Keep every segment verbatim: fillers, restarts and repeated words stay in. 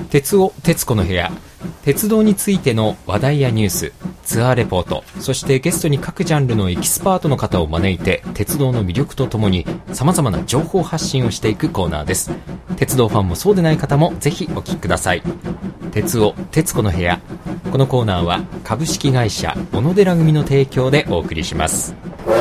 鉄尾鉄子の部屋、鉄道についての話題やニュース、ツアーレポート、そしてゲストに各ジャンルのエキスパートの方を招いて鉄道の魅力とともに様々な情報発信をしていくコーナーです。鉄道ファンもそうでない方もぜひお聞きください。鉄尾鉄子の部屋、このコーナーは株式会社小野寺組の提供でお送りします。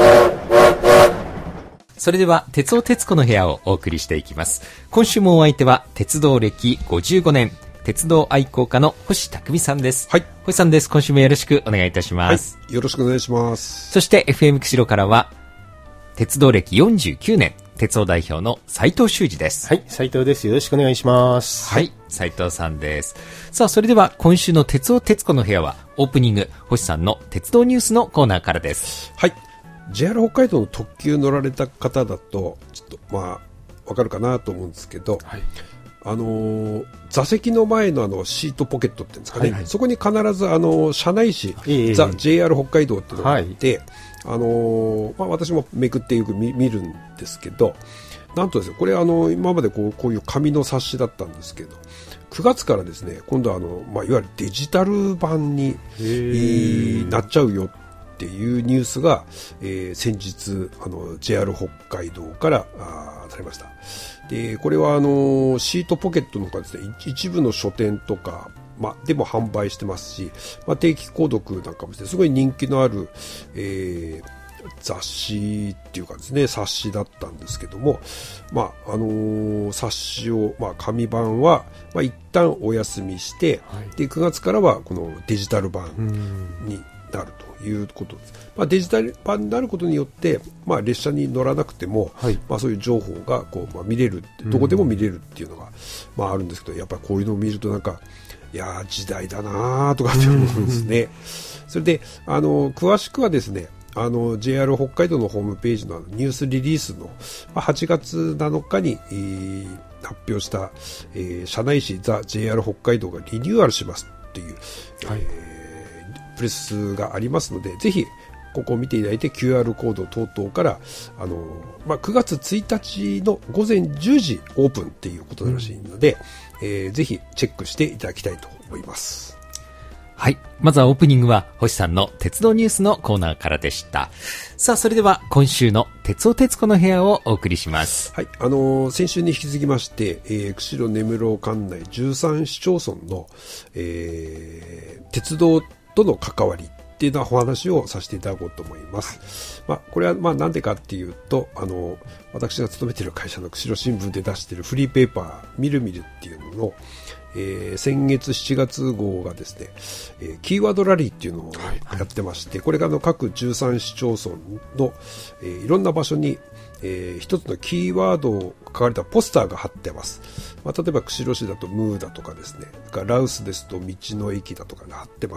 それでは鉄尾鉄子の部屋をお送りしていきます。今週もお相手は鉄道歴ごじゅうごねん、鉄道愛好家の星匠さんです。 はい、 星さんです。今週もよろしくお願いいたします。 はい、よろしくお願いします。 そして エフエム 釧路からは鉄道歴よんじゅうきゅうねん、鉄道代表の斉藤修二です。 はい、斉藤です。よろしくお願いします。 はい、斉藤さんです。さあ、それでは今週の鉄尾鉄子の部屋はオープニング、星さんの鉄道ニュースのコーナーからです。 はい、ジェイアール 北海道の特急乗られた方だとちょっとまあわかるかなと思うんですけど、はい、あのー、座席の前のあのシートポケットっていうんですかね、はいはい、そこに必ずあの車内紙、えー、ザ・ジェイアール 北海道っていうのがあって、はい、あのーまあ、私もめくってよく 見, 見るんですけど、なんとですね、これあの今までこう、こういう紙の冊子だったんですけど、くがつからですね、今度はあの、まあ、いわゆるデジタル版になっちゃうよっていうニュースが、えー、先日あの ジェイアール 北海道からあされました。でこれはあのシートポケットのほかですね、一部の書店とか、まあ、でも販売してますし、まあ、定期購読なんかもですね、すごい人気のある、えー雑誌っていうかですね、冊子だったんですけども、まああのー、冊子を、まあ、紙版は、まあ、一旦お休みして、はい、でくがつからはこのデジタル版になるということです。まあ、デジタル版になることによって、まあ、列車に乗らなくても、はい、まあ、そういう情報がこう、まあ、見れる、どこでも見れるっていうのが、まあ、あるんですけど、やっぱりこういうのを見るとなんか、いや時代だなとかって思うんですね。それであの詳しくはですね、あの ジェイアール 北海道のホームページのニュースリリースのはちがつなのかに、えー、発表した、えー、車内紙ザ・ジェイアール 北海道がリニューアルしますっていう、はい、えー、プレスがありますので、ぜひここを見ていただいて キューアール コード等々からあの、まあ、くがつついたちのごぜんじゅうじオープンっていうことらしいので、うん、えー、ぜひチェックしていただきたいと思います。 はい。まずはオープニングは星さんの鉄道ニュースのコーナーからでした。さあ、それでは今週の鉄尾鉄子の部屋をお送りします。 はい。あのー、先週に引き続きまして、えー、釧路根室管内じゅうさん市町村の、えー、鉄道との関わりっていうようなお話をさせていただこうと思います。はい、まあ、これはまあなんでかっていうと、あのー、私が勤めている会社の釧路新聞で出しているフリーペーパーみるみるっていうののえー、先月しちがつ号がですね、えー、キーワードラリーっていうのをやってまして、はいはい、これがあの各じゅうさん市町村の、えー、いろんな場所に、えー、一つのキーワードを書かれたポスターが貼ってます。まあ、例えば釧路市だとムーだとかですね、ラウスですと道の駅だとかが貼ってます。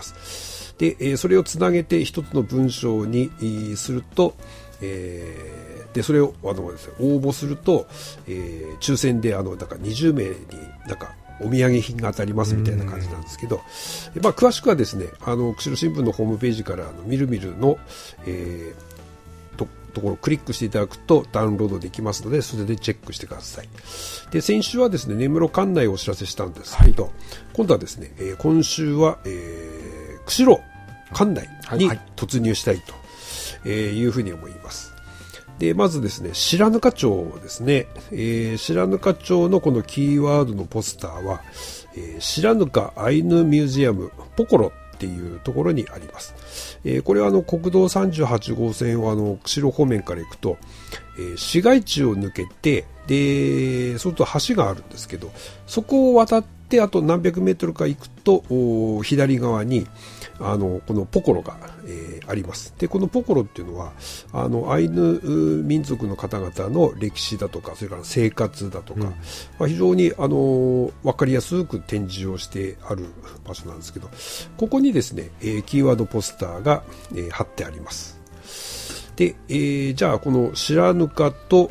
で、えー、それをつなげて一つの文章にすると、えー、でそれをあのですね、応募すると、えー、抽選であのだからにじゅうめいになんかお土産品が当たりますみたいな感じなんですけど、まあ、詳しくはですね、あの釧路新聞のホームページからあのみるみるの、えー、と, ところをクリックしていただくとダウンロードできますので、それでチェックしてください。で先週はですね、根室管内をお知らせしたんですけど、はい、今度はですね、えー、今週は、えー、釧路管内に突入したいというふうに思います。でまずですね、白糠町ですね、えー、白糠町のこのキーワードのポスターは、えー、白糠アイヌミュージアムポコロっていうところにあります。えー、これはあの国道さんじゅうはちごうせんをあの釧路方面から行くと、えー、市街地を抜けて、でそうすると橋があるんですけど、そこを渡ってあと何百メートルか行くと左側にあのこのポコロが、えー、あります。でこのポコロっていうのはあのアイヌ民族の方々の歴史だとか、それから生活だとか、うん、まあ、非常にあの分かりやすく展示をしてある場所なんですけど、ここにですね、えー、キーワードポスターが、えー、貼ってあります。で、えー、じゃあこの白糠と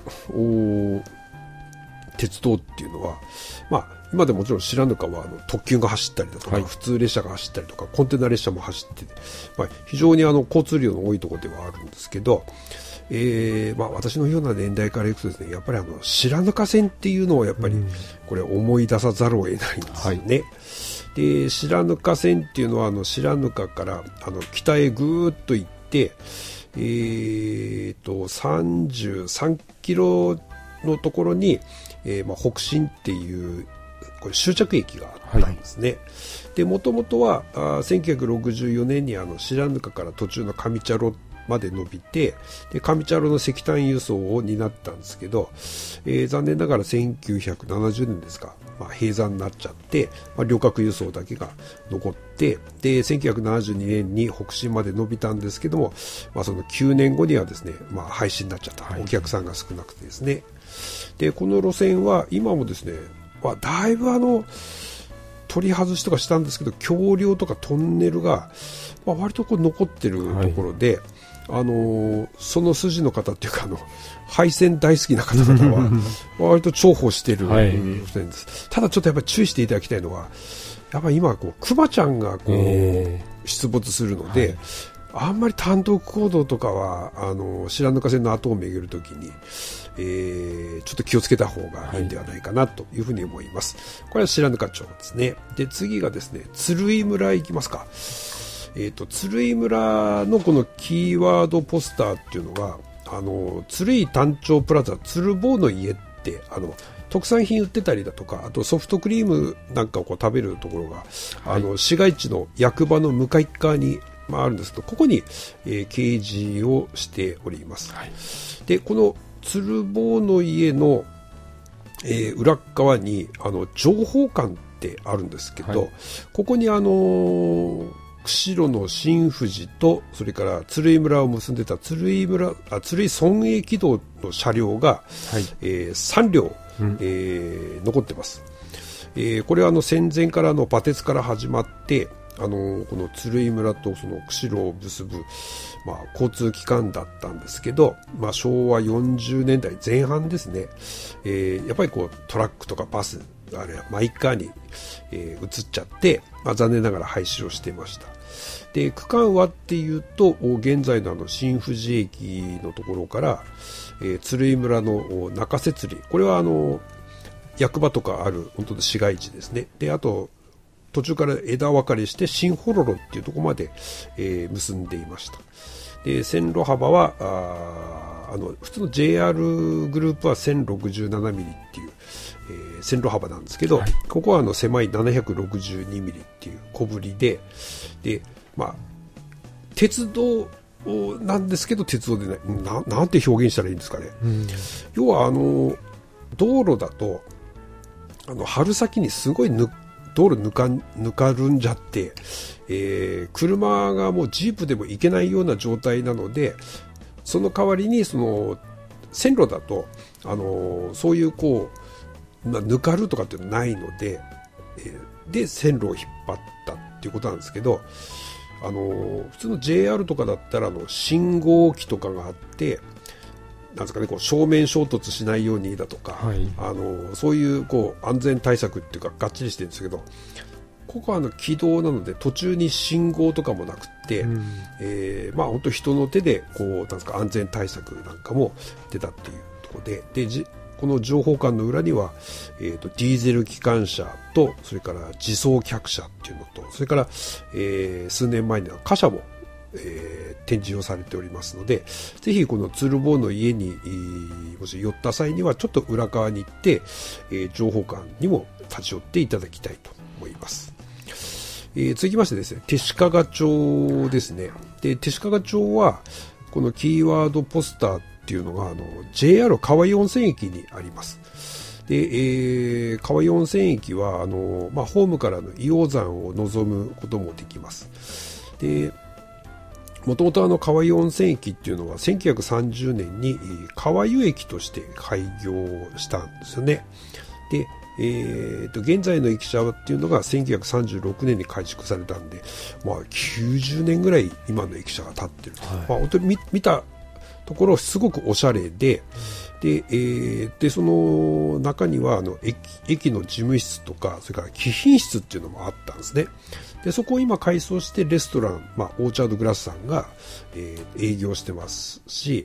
鉄道っていうのは、まあ今でもちろん白糠はあの特急が走ったりだとか、はい、普通列車が走ったりとかコンテナ列車も走ってて、まあ、非常にあの交通量の多いところではあるんですけど、 えーまあ、私のような年代からいくとですね、やっぱりあの白糠線っていうのをやっぱりこれ思い出さざるを得ないんですよね。はい、で白糠線っていうのはあの白糠からあの北へぐーっと行って、えー、とさんじゅうさんキロのところに、えーまあ、北進っていうこれ終着駅があったんですね。はい、でもともとはあせんきゅうひゃくろくじゅうよねんにあの白糠から途中の上茶路まで伸びて、で上茶路の石炭輸送を担ったんですけど、えー、残念ながらせんきゅうひゃくななじゅうねんですか、まあ、閉山になっちゃって、まあ、旅客輸送だけが残って、でせんきゅうひゃくななじゅうにねんに北進まで伸びたんですけども、まあ、そのきゅうねんごにはですね、まあ、廃止になっちゃった、はい、お客さんが少なくてですね。でこの路線は今もですね、まあ、だいぶあの取り外しとかしたんですけど、橋梁とかトンネルが、まあ、割とこう残ってるところで、はい、あのー、その筋の方っていうかあの廃線大好きな方々は割と重宝している路線です。はい、ただちょっとやっぱり注意していただきたいのは、やっぱり今こうクマちゃんがこう、えー、出没するので、はい、あんまり単独行動とかはあの白糠線の後を巡るときに、えー、ちょっと気をつけた方がいいんではないかなというふうに思います。はい、これは白糠町ですね。で次がですね、鶴居村行きますか。えーと、鶴居村のこのキーワードポスターっていうのが、あの鶴居丹頂プラザ鶴房の家ってあの特産品売ってたりだとか、あとソフトクリームなんかをこう食べるところが、はい、あの市街地の役場の向かい側に、まあ、あるんですけど、ここに、えー、掲示をしております。はい、でこの鶴房の家の、えー、裏側にあの情報館ってあるんですけど、はい、ここにあのー釧路の新富士とそれから鶴居村を結んでた鶴居村あ鶴居村営軌道の車両が、はい、えー、さんりょう、うん、えー、残ってます。えー、これはあの戦前からの馬鉄から始まって、あのこの鶴居村とその釧路を結ぶ、まあ、交通機関だったんですけど、まあ、しょうわよんじゅうねんだいぜん半ですね、えー、やっぱりこうトラックとかバスあれマイカーに、えー、移っちゃって、まあ、残念ながら廃止をしていました。で区間はっていうと現在のあの新富士駅のところから、えー、鶴居村の中摂理、これはあの役場とかある本当の市街地ですね。であと途中から枝分かれして新ホロロっていうところまで、えー、結んでいました。で線路幅はああの普通の ジェイアール グループはせんろくじゅうななミリっていう、えー、線路幅なんですけど、はい、ここはあの狭いななひゃくろくじゅうにミリっていう小ぶりで、でまあ、鉄道なんですけど鉄道でない な, なんて表現したらいいんですかね。うん、要はあの道路だとあの春先にすごいぬ道路ぬかぬかるんじゃって、えー、車がもうジープでも行けないような状態なので、その代わりにその線路だとあのそういうこう、まあ、ぬかるとかってないので、えー、で線路を引っ張ったっていうことなんですけど、あの普通の ジェイアール とかだったらあの信号機とかがあって、なんですかね、こう正面衝突しないようにだとか、はい、あのそういうこう安全対策っていうかがっちりしてるんですけど、ここはあの軌道なので途中に信号とかもなくて、うん、えー、まあ本当人の手でこうなんですか安全対策なんかも出たっていうところで、でじこの情報館の裏には、えーと、ディーゼル機関車とそれから自走客車っていうのと、それから、えー、数年前には貨車も、えー、展示をされておりますので、ぜひこの鶴房の家に、えー、もし寄った際にはちょっと裏側に行って、えー、情報館にも立ち寄っていただきたいと思います。えー、続きましてですね、弟子屈町ですね。で弟子屈町はこのキーワードポスターっていうのがあの ジェイアール 川井温泉駅にあります。で、えー、川井温泉駅はあの、まあ、ホームからの硫黄山を望むこともできます。でもともと川井温泉駅っていうのはせんきゅうひゃくさんじゅうねんに川湯駅として開業したんですよね。で、えー、と現在の駅舎っていうのがせんきゅうひゃくさんじゅうろくねんに改築されたんで、まあ、きゅうじゅうねんぐらい今の駅舎が建ってる、はい、まあ、本当に 見, 見たところすごくおしゃれで、で、えー、でその中にはあの 駅, 駅の事務室とかそれから貴賓室っていうのもあったんですね。でそこを今改装してレストラン、まあ、オーチャードグラスさんが、えー、営業してますし、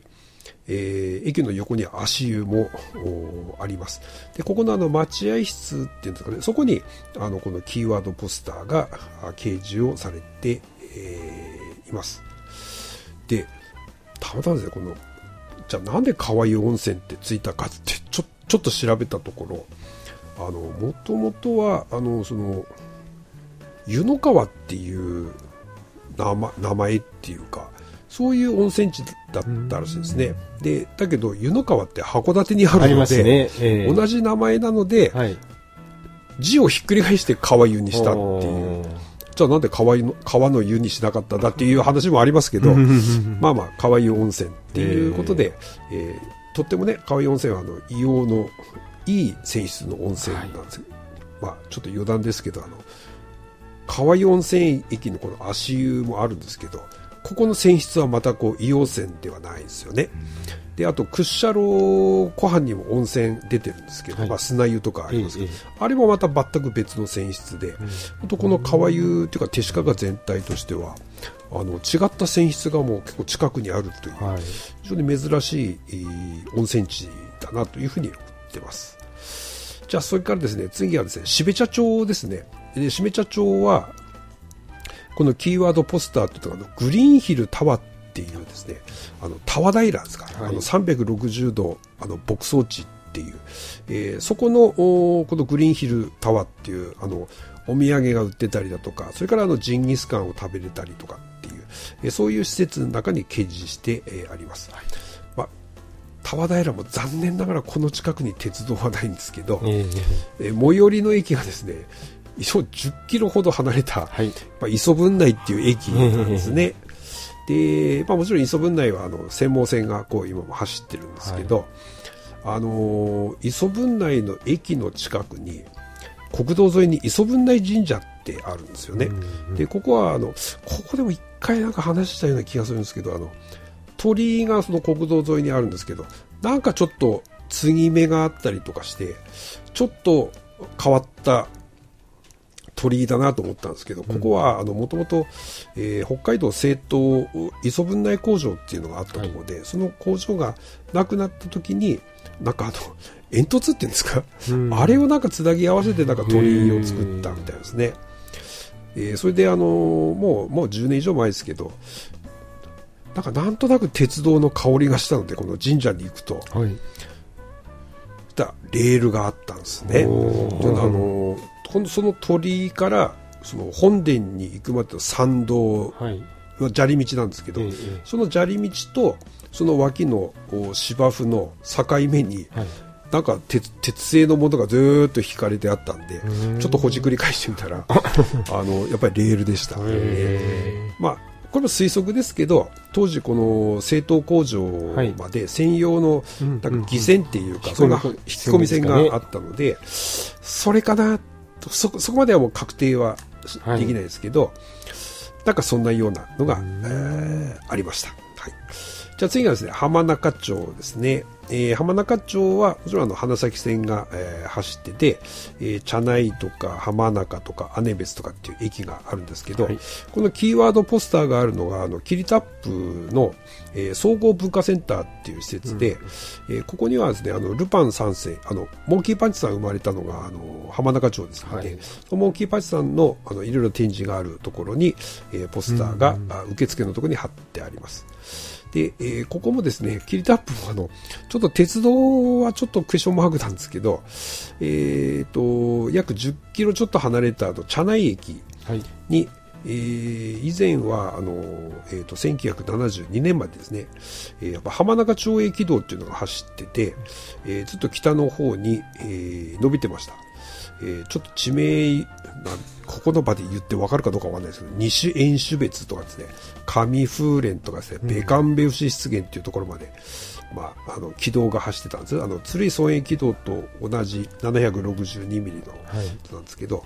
えー、駅の横には足湯もあります。で、ここのあの待合室っていうんですかね、そこにあのこのキーワードポスターが掲示をされて、えー、います。で、たまたまですね、このじゃあなんで川湯温泉ってついたかってちょちょっと調べたところ、あのもともとはあのその湯の川っていう名前、名前っていうか、そういう温泉地だったらしいですね。で、だけど湯の川って函館にあるので、 ありますね、えー、 同じ名前なので、はい、字をひっくり返して川湯にしたっていう。じゃあなんで川湯の川の湯にしなかったんだっていう話もありますけど、まあまあ川湯温泉っていうことで、えーえー、とってもね、川湯温泉はあの硫黄のいい泉質の温泉なんです、はい、まあちょっと余談ですけど、あの川湯温泉駅のこの足湯もあるんですけど、ここの泉質はまたこう硫黄泉ではないんですよね。で、あと屈斜路湖畔にも温泉出てるんですけど、はい、まあ、砂湯とかありますけど、ええ、あれもまた全く別の泉質で、うん、この川湯っていうか手鹿川全体としてはあの違った泉質がもう結構近くにあるという、はい、非常に珍しい、えー、温泉地だなというふうに思ってます。じゃあそれからですね、次はですね、標茶町ですね。で、標茶町はこのキーワードポスターというのはグリーンヒルタワーっていうですね、あのタワ平ですか、はい、あのさんびゃくろくじゅうどあの牧草地っていう、えー、そこのこのグリーンヒルタワーっていうあのお土産が売ってたりだとか、それからあのジンギスカンを食べれたりとかっていう、えー、そういう施設の中に掲示して、えー、あります。はい、まあ、タワ平も残念ながらこの近くに鉄道はないんですけど、えーえー、最寄りの駅がですね、一応じゅっキロほど離れた、はい、まあ、磯分内っていう駅なんですね。で、まあ、もちろん磯分内はあの専門線がこう今も走ってるんですけど、はい、あのー、磯分内の駅の近くに国道沿いに磯分内神社ってあるんですよね。うんうん、で、ここはあのここでも一回なんか話したような気がするんですけど、あの鳥居がその国道沿いにあるんですけど、なんかちょっと継ぎ目があったりとかしてちょっと変わった鳥居だなと思ったんですけど、ここはもともと北海道製糖磯分内工場っていうのがあったところで、はい、その工場がなくなった時になんかあの煙突っていうんですか、あれをなんかつなぎ合わせてなんか鳥居を作ったみたいですね。えー、それであのもうもうじゅうねん以上前ですけど、なんかなんとなく鉄道の香りがしたので、この神社に行くと、はい、レールがあったんですね。あのその鳥居からその本殿に行くまでの参道、はい、砂利道なんですけど、ええ、その砂利道とその脇の芝生の境目に、はい、なんか 鉄, 鉄製のものがずーっと引かれてあったんで、ちょっとほじくり返してみたらあのやっぱりレールでした、ね。まあこれも推測ですけど、当時この製糖工場まで専用のなんか偽線っていうか、そんな引き込み線があったので、それかなと、そこ、そこまではもう確定はできないですけど、なんかそんなようなのが、えー、ありました。はい。じゃあ次がですね、浜中町ですね。えー、浜中町はもちろんあの花咲線が、えー、走ってて、えー、茶内とか浜中とか姉別とかっていう駅があるんですけど、はい、このキーワードポスターがあるのがあのキリタップの、えー、総合文化センターっていう施設で、うん、えー、ここにはですね、あのルパン三世、あのモンキーパンチさん生まれたのがあの浜中町ですので、はい、そのモンキーパンチさんのあのいろいろ展示があるところに、えー、ポスターが、うん、受付のところに貼ってあります。で、えー、ここもですね、キリタップもあのちょっと鉄道はちょっとクエスチョンマークなんですけど、えー、と約じゅっキロちょっと離れたあの茶内駅に、はい、えー、以前はあの、えー、とせんきゅうひゃくななじゅうにねんまでですね、えー、やっぱ浜中町駅道っていうのが走ってて、えー、ずっと北の方に、えー、伸びてました。えー、ちょっと地名ここの場で言って分かるかどうか分かんないですけど、西遠州別とかですね、上風連とかですね、ベカンベウシ湿原っていうところまで、まあ、あの軌道が走ってたんです。あの鶴居村営軌道と同じななひゃくろくじゅうにミリのなんですけど、はい、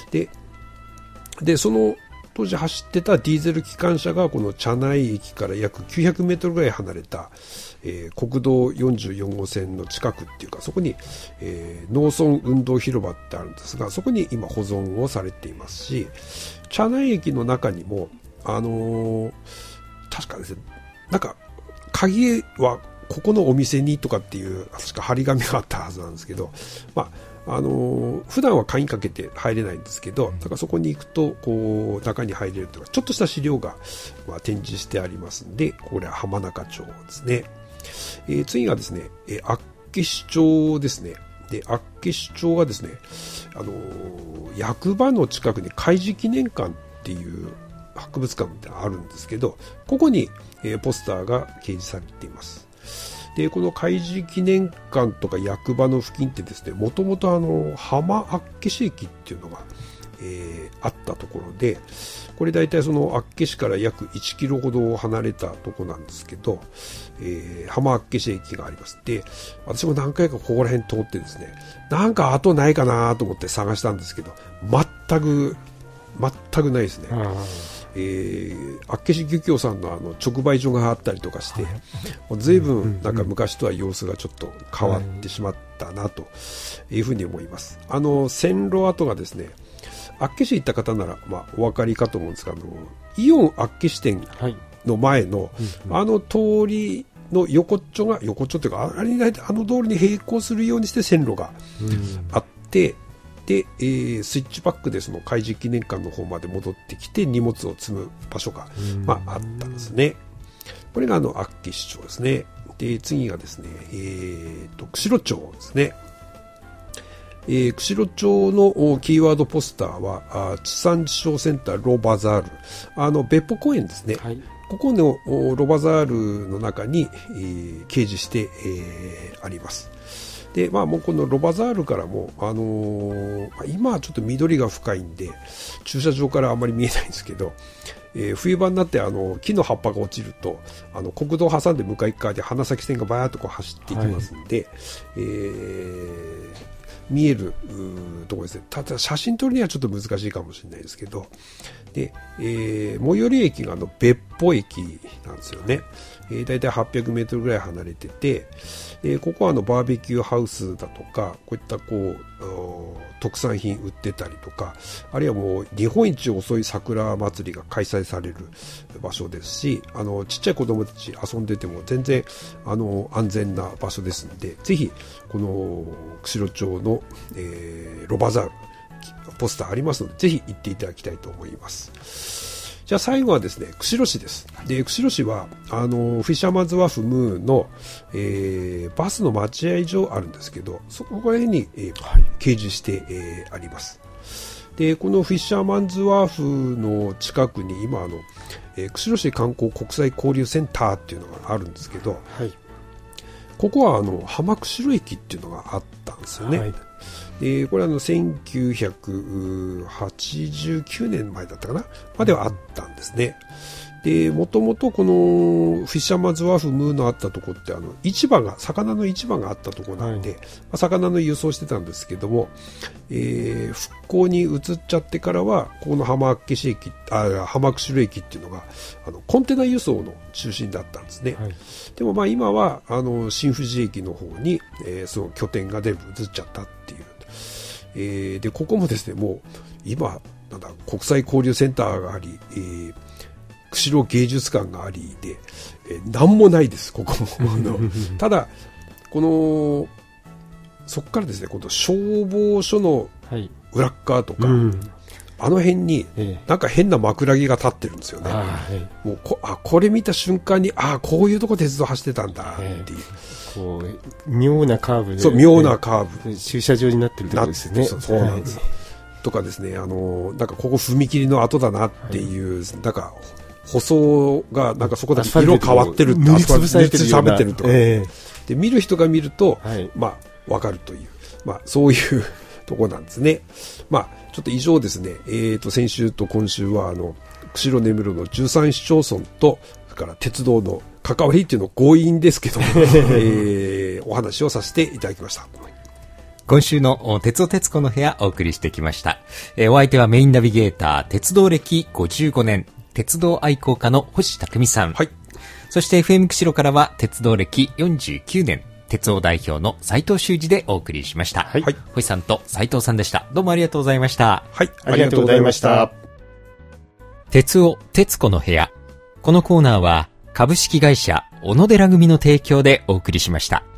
ででその当時走ってたディーゼル機関車がこの茶内駅から約きゅうひゃくメートルぐらい離れた、えー、国道よんじゅうよんごうせんの近くっていうか、そこに、えー、農村運動広場ってあるんですが、そこに今保存をされていますし、茶内駅の中にもあのー、確かですね、なんか鍵はここのお店にとかっていう確か張り紙があったはずなんですけど、まああのー、普段は鍵かけて入れないんですけど、だからそこに行くとこう中に入れるとかちょっとした資料が、まあ、展示してありますんで、これは浜中町ですね。えー、次がですね、えー、厚岸町ですね。で、厚岸町がですね、あのー、役場の近くに海事記念館っていう博物館みたいなのがあるんですけど、ここに、えー、ポスターが掲示されています。で、この海事記念館とか役場の付近ってですね、もともとあの浜厚岸駅っていうのが、えー、あったところで、これ大体その厚岸から約いちキロほど離れたところなんですけど、えー、浜厚岸駅があります。で、私も何回かここら辺通ってですね、なんか後ないかなと思って探したんですけど、全く全くないですね。えー、厚岸漁協さんのあの直売所があったりとかして、ずいぶんなんか昔とは様子がちょっと変わってしまったなというふうに思います。あの線路跡がですね、厚岸行った方なら、まあ、お分かりかと思うんですが、あのイオン厚岸店の前の、はい、あの通りの横っちょが横っちょというか、あれにあの通りに並行するようにして線路があって、で、えー、スイッチバックでその海事記念館の方まで戻ってきて荷物を積む場所が、まあ、あったんですね。これがあの厚岸町ですね。で、次がですね、えーと、釧路町ですね。えー、釧路町のキーワードポスターは、あ地産地消センターロバザール、あの別府公園ですね。はい、ここのロバザールの中に、えー、掲示して、えー、あります。で、まあ、もうこのロバザールからも、あのー、今はちょっと緑が深いんで駐車場からあんまり見えないんですけど、えー、冬場になってあの木の葉っぱが落ちるとあの国道を挟んで向かい側で花咲線がバーッとこう走っていきますんで、はい、えー、見えるところですね。ただ写真撮るにはちょっと難しいかもしれないですけど、で、えー、最寄り駅があの別府駅なんですよね。えー、だいたいはっぴゃくメートルぐらい離れてて、えー、ここはあのバーベキューハウスだとか、こういったこう特産品売ってたりとか、あるいはもう日本一遅い桜祭りが開催される場所ですし、あのちっちゃい子供たち遊んでても全然あの安全な場所ですので、ぜひこの釧路町の、えー、ロバザールポスターありますので、ぜひ行っていただきたいと思います。じゃあ最後はですね、釧路市です。で、釧路市はあのフィッシャーマンズワーフムーンの、えー、バスの待合所あるんですけど、そこら辺に、えー、掲示して、えー、あります。で、このフィッシャーマンズワーフの近くに今あの、えー、釧路市観光国際交流センターっていうのがあるんですけど、はい、ここはあの浜釧路駅っていうのがあったんですよね。はい、でこれはあのせんきゅうひゃくはちじゅうきゅうねんまえだったかなまではあったんですね。でもともとこのフィッシャーマンズワーフムーのあったところってあの市場が魚の市場があったところなんで、はい、まあ、魚の輸送してたんですけども、えー、復興に移っちゃってからはここの浜厚岸駅あ浜釧路駅っていうのがあのコンテナ輸送の中心だったんですね。はい、でもまあ今はあの新富士駅の方に、えー、その拠点が全部移っちゃったっていう、えー、でここもですねもう今なんだ国際交流センターがあり、えー釧路芸術館がありで、えー、何もないですここもただこのそこからですね今度消防署の裏っ側とか、はい、うん、あの辺になんか変な枕木が立ってるんですよね。はい、もう こ, あこれ見た瞬間にあこういうとこ鉄道走ってたんだっていう、 えー、こう妙なカーブで、 そう妙なカーブ、 駐車場になってるところですね。 そうそうなんです、はい、とかですね、あのなんかここ踏切の跡だなっていう、はい、なんか舗装がなんかそこだけ色変わってるって塗りつぶされてるような、 てるとか、えー、で見る人が見ると、はい、まあわかるという、まあそういうところなんですね。まあちょっと以上ですね、えーと先週と今週はあの釧路根室のじゅうさん市町村とそれから鉄道の関わりっていうの強引ですけど、えー、お話をさせていただきました。 今週の鉄道鉄子の部屋お送りしてきました。えー、お相手はメインナビゲーター鉄道歴ごじゅうごねん鉄道愛好家の星匠さん、はい、そして エフエム 釧路からは鉄道歴よんじゅうきゅうねん鉄道代表の斉藤修二でお送りしました。はい、星さんと斉藤さんでした。どうもありがとうございました。 はい、ありがとうございました。 鉄を鉄子の部屋。このコーナーは株式会社小野寺組の提供でお送りしました。